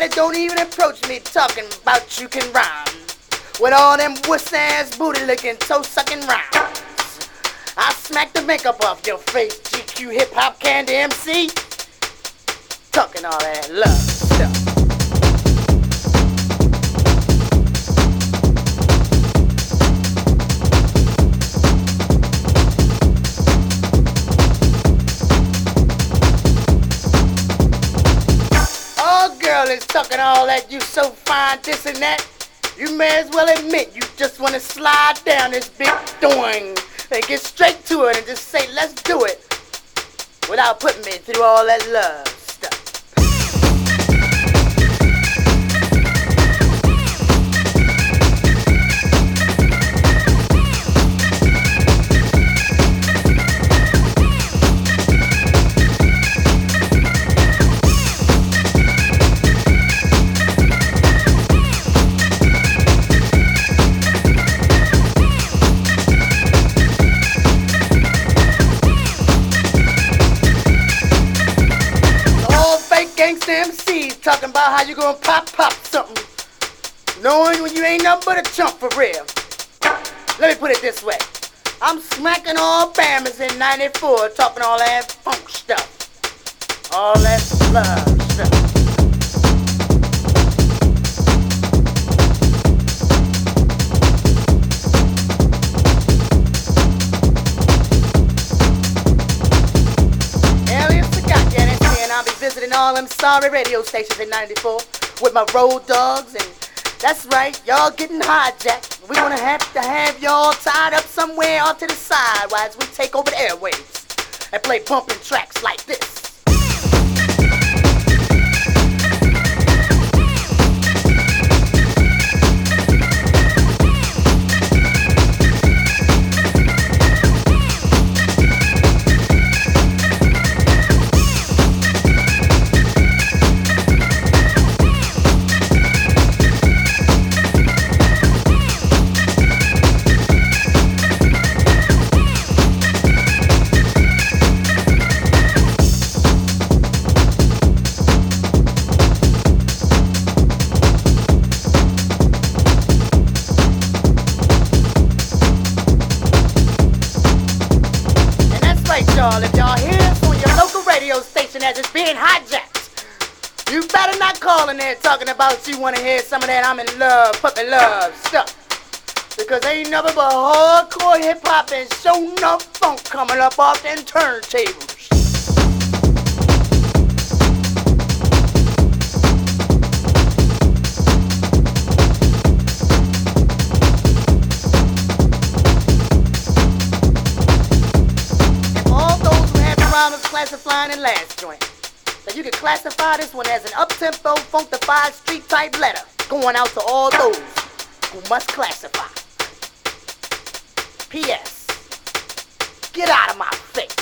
that don't even approach me talking about you can rhyme. With all them wuss-ass booty-licking, toe-sucking rhymes. I smack the makeup off your face, GQ hip-hop candy MC. Talking all that love stuff. Girl is talking all that, you so fine, this and that. You may as well admit you just want to slide down this big doing and get straight to it and just say, let's do it, without putting me through all that love stuff. MCs talking about how you gonna pop something, knowing when you ain't nothing but a chump for real. Let me put it this way. I'm smacking all Bammers in 94, talking all that funk stuff, all that love stuff. I'll be visiting all them sorry radio stations in 94 with my road dogs, and that's right, y'all getting hijacked. We're gonna have to have y'all tied up somewhere off to the side while we take over the airwaves and play bumping tracks like this. If y'all hear this on your local radio station as it's being hijacked, you better not call in there talking about you want to hear some of that I'm in love, puppy love stuff. Because ain't nothing but hardcore hip-hop and show enough funk coming up off them turntables. Classifying the last joint. So you can classify this one as an up-tempo, funkified, street-type letter going out to all those who must classify. P.S. Get out of my face.